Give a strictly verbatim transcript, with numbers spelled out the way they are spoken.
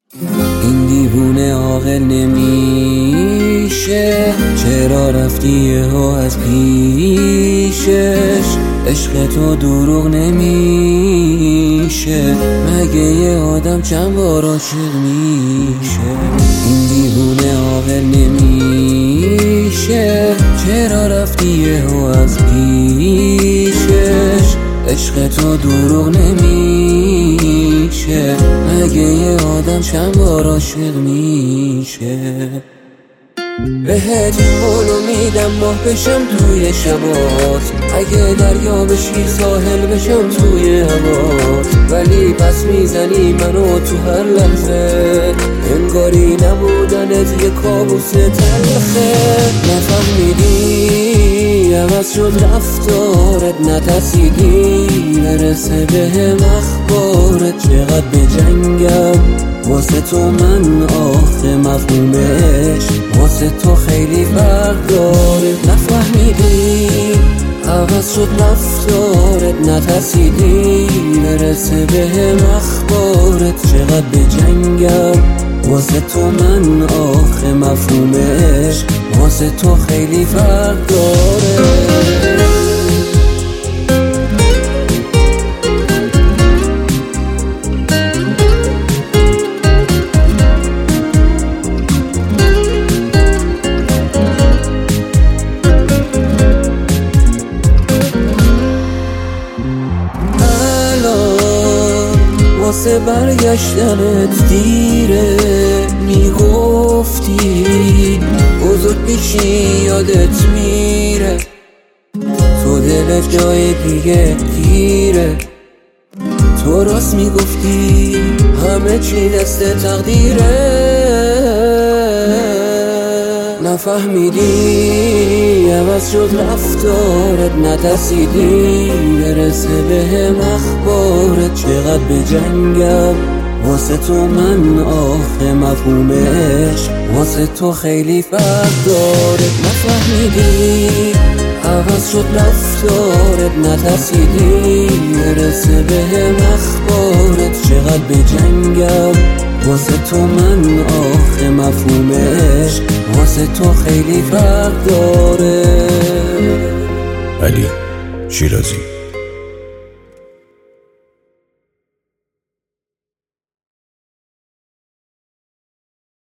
این دیوونه عاقل نمیشه، چرا رفتی یهو از پیشش؟ عشق تو دروغ نمیشه، مگه یه آدم چند بار عاشق میشه؟ این دیوونه عاقل نمیشه، چرا رفتی یهو از پیشش؟ عشق تو دروغ نمیشه، مگه یه آدم چند بار عاشق میشه؟ بهت قولو میدم ماه بشم توی شبات، اگه دریا بشی ساحل بشم توی هوات، ولی پس میزنی منو تو هر لحظه، انگاری نبودنت یه کابوس تلخه. نفهمیدی عوض شد رفتارت، نترسیدی برسه بهم اخبارت، چقدر بجنگم واسه تو من آخه مفهومش واسه تو خیلی فرق داره. نفهمیدی عوض شد رفتارت، نترسیدی برسه بهم اخبارت، چقدر بجنگم واسه تو من آخه مفهومش واسه تو خیلی فرق داره. واسه برگشتنت دیره، میگفتی بزرگ میشی یادت میره، تو دلت جای دیگه گیره، تو راست میگفتی همه چی دست تقدیره. نفهمیدی عوض شد رفتارت، نترسیدی برسه بهم اخبارت، چقدر بجنگم واسه تو من آخه مفهومش واسه تو خیلی فرق داره. نفهمیدی عوض شد رفتارت، نترسیدی برسه بهم اخبارت، چقدر بجنگم واسه تو من آخه مفهومش واسه تو خیلی فرق داره. علی شیرازی.